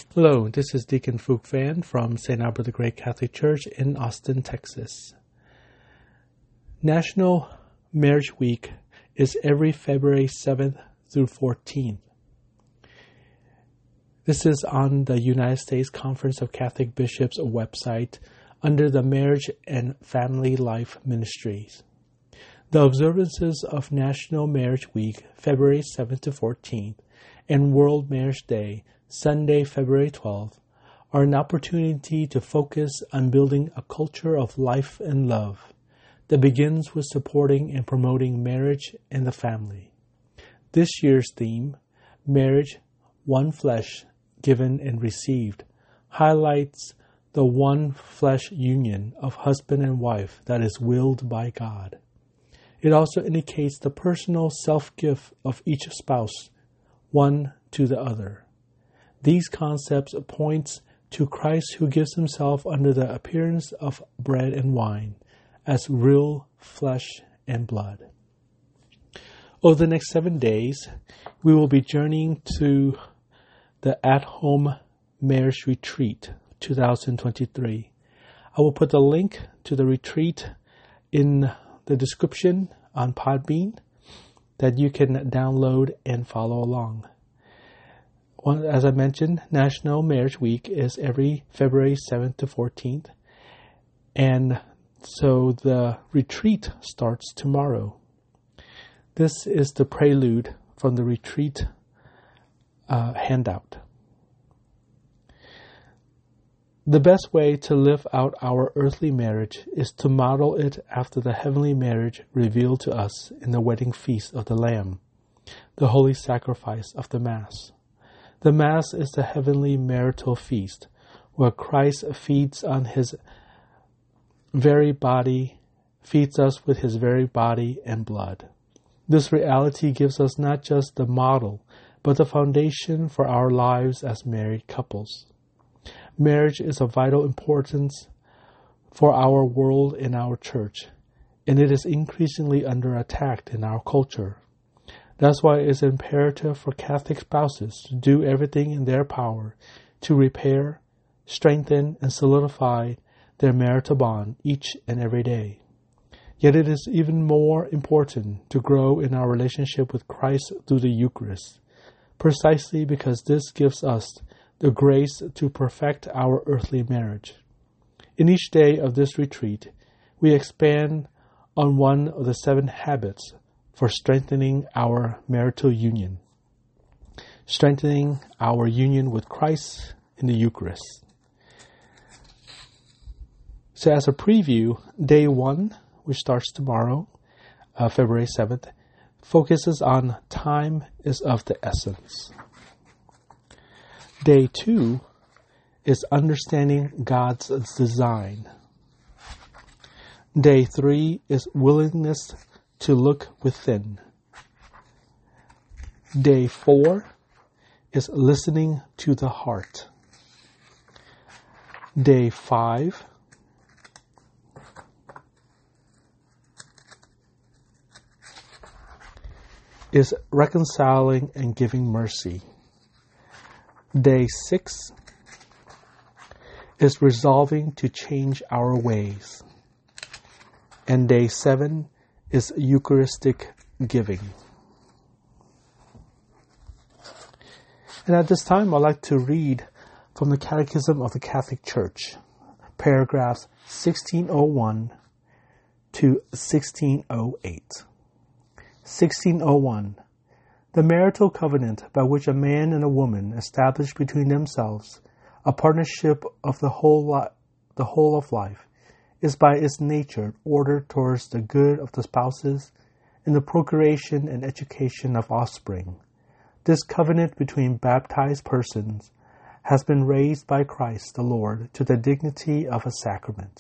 Hello, this is Deacon Phuc Van from St. Albert the Great Catholic Church in Austin, Texas. National Marriage Week is every February 7th through 14th. This is on the United States Conference of Catholic Bishops website under the Marriage and Family Life Ministries. The observances of National Marriage Week, February 7th to 14th, and World Marriage Day, Sunday, February 12th, are an opportunity to focus on building a culture of life and love that begins with supporting and promoting marriage and the family. This year's theme, Marriage, One Flesh, Given and Received, highlights the one flesh union of husband and wife that is willed by God. It also indicates the personal self-gift of each spouse, one to the other. These concepts point to Christ who gives himself under the appearance of bread and wine as real flesh and blood. Over the next 7 days, we will be journeying to the At-Home Marriage Retreat 2023. I will put the link to the retreat in the description on Podbean that you can download and follow along. As I mentioned, National Marriage Week is every February 7th to 14th. And so the retreat starts tomorrow. This is the prelude from the retreat handout. The best way to live out our earthly marriage is to model it after the heavenly marriage revealed to us in the wedding feast of the Lamb, the holy sacrifice of the Mass. The Mass is the heavenly marital feast, where Christ feeds us with his very body and blood. This reality gives us not just the model, but the foundation for our lives as married couples. Marriage is of vital importance for our world and our church, and it is increasingly under attack in our culture. That's why it is imperative for Catholic spouses to do everything in their power to repair, strengthen, and solidify their marital bond each and every day. Yet it is even more important to grow in our relationship with Christ through the Eucharist, precisely because this gives us the grace to perfect our earthly marriage. In each day of this retreat, we expand on one of the 7 habits for strengthening our marital union, strengthening our union with Christ in the Eucharist. So as a preview, day 1, which starts tomorrow, February 7th, focuses on time is of the essence. Day 2 is understanding God's design. Day 3 is willingness to look within. Day 4 is listening to the heart. Day 5 is reconciling and giving mercy. Day 6 is resolving to change our ways. And day 7 is Eucharistic giving. And at this time, I'd like to read from the Catechism of the Catholic Church, paragraphs 1601 to 1608. 1601. The marital covenant by which a man and a woman establish between themselves a partnership of the whole of life is by its nature ordered towards the good of the spouses and the procuration and education of offspring. This covenant between baptized persons has been raised by Christ the Lord to the dignity of a sacrament.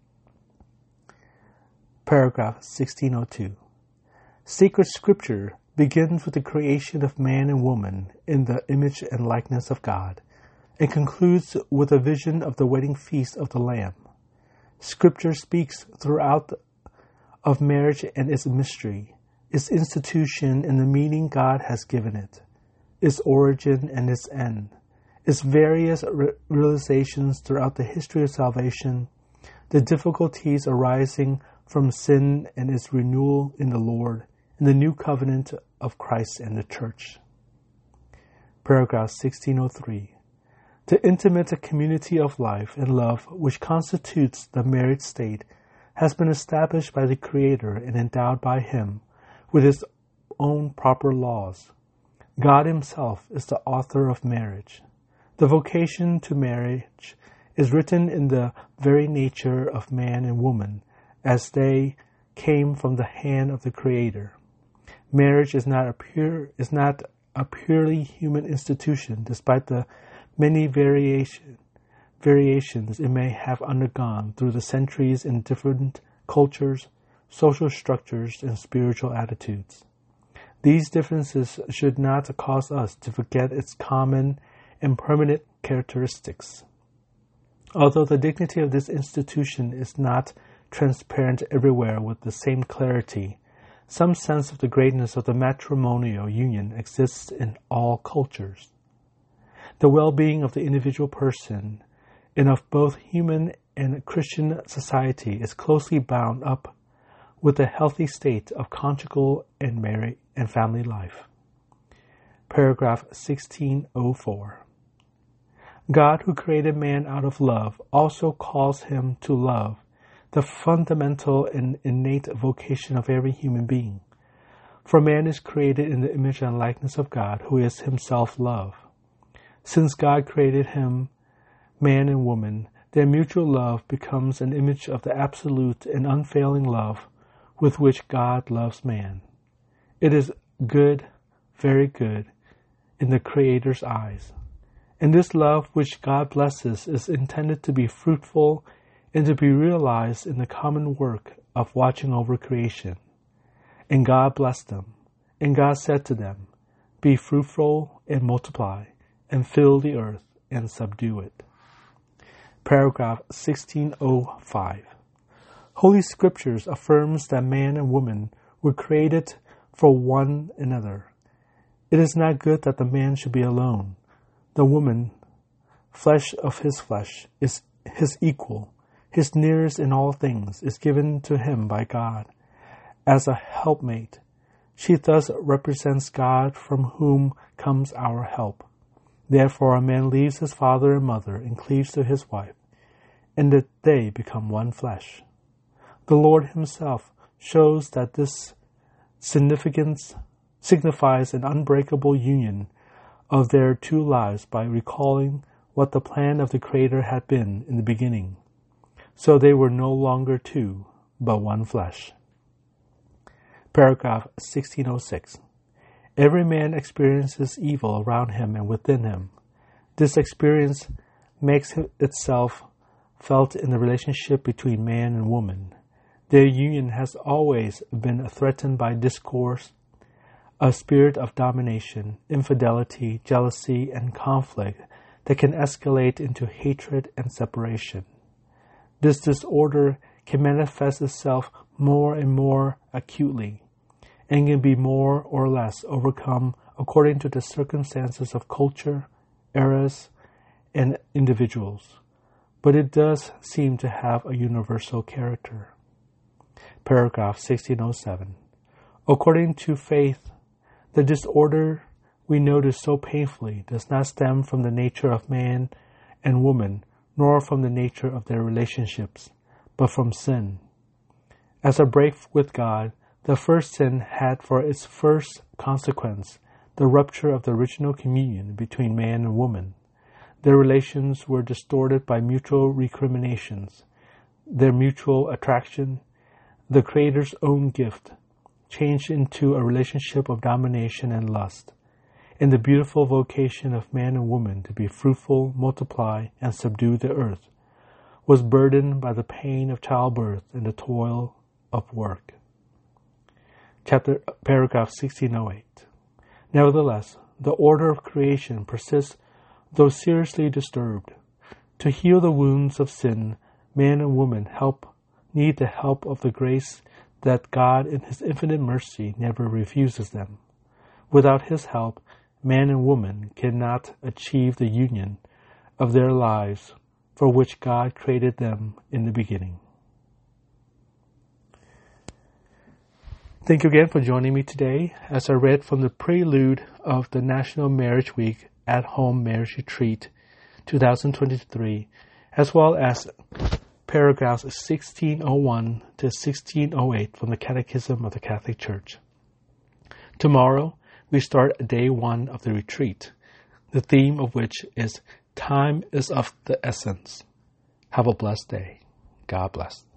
Paragraph 1602. Sacred Scripture begins with the creation of man and woman in the image and likeness of God, and concludes with a vision of the wedding feast of the Lamb. Scripture speaks throughout of marriage and its mystery, its institution and the meaning God has given it, its origin and its end, Its various realizations throughout the history of salvation, the difficulties arising from sin and its renewal in the Lord, and the new covenant of Christ and the Church. Paragraph 1603. The intimate community of life and love which constitutes the married state has been established by the Creator and endowed by Him with its own proper laws. God Himself is the author of marriage. The vocation to marriage is written in the very nature of man and woman, as they came from the hand of the Creator. Marriage is not a purely human institution, despite the many variations it may have undergone through the centuries in different cultures, social structures, and spiritual attitudes. These differences should not cause us to forget its common and permanent characteristics. Although the dignity of this institution is not transparent everywhere with the same clarity, some sense of the greatness of the matrimonial union exists in all cultures. The well-being of the individual person and of both human and Christian society is closely bound up with the healthy state of conjugal and married and family life. Paragraph 1604. God, who created man out of love, also calls him to love, the fundamental and innate vocation of every human being. For man is created in the image and likeness of God, who is himself love. Since God created him, man and woman, their mutual love becomes an image of the absolute and unfailing love with which God loves man. It is good, very good, in the Creator's eyes. And this love which God blesses is intended to be fruitful and to be realized in the common work of watching over creation. And God blessed them, and God said to them, "Be fruitful and multiply, and fill the earth and subdue it." Paragraph 1605. Holy Scriptures affirms that man and woman were created for one another. It is not good that the man should be alone. The woman, flesh of his flesh, is his equal. His nearest in all things is given to him by God as a helpmate. She thus represents God, from whom comes our help. Therefore a man leaves his father and mother and cleaves to his wife, and that they become one flesh. The Lord himself shows that this signifies an unbreakable union of their two lives by recalling what the plan of the Creator had been in the beginning. So they were no longer two, but one flesh. Paragraph 1606. Every man experiences evil around him and within him. This experience makes itself felt in the relationship between man and woman. Their union has always been threatened by discourse, a spirit of domination, infidelity, jealousy, and conflict that can escalate into hatred and separation. This disorder can manifest itself more and more acutely, and can be more or less overcome according to the circumstances of culture, eras, and individuals. But it does seem to have a universal character. Paragraph 1607. According to faith, the disorder we notice so painfully does not stem from the nature of man and woman, nor from the nature of their relationships, but from sin. As a break with God, the first sin had for its first consequence the rupture of the original communion between man and woman. Their relations were distorted by mutual recriminations, their mutual attraction, the Creator's own gift, changed into a relationship of domination and lust, and the beautiful vocation of man and woman to be fruitful, multiply, and subdue the earth was burdened by the pain of childbirth and the toil of work. Paragraph 1608. Nevertheless, the order of creation persists, though seriously disturbed. To heal the wounds of sin, man and woman need the help of the grace that God in His infinite mercy never refuses them. Without His help, man and woman cannot achieve the union of their lives for which God created them in the beginning. Thank you again for joining me today as I read from the prelude of the National Marriage Week at-home marriage retreat 2023, as well as paragraphs 1601 to 1608 from the Catechism of the Catholic Church. Tomorrow, we start day 1 of the retreat, the theme of which is Time is of the Essence. Have a blessed day. God bless.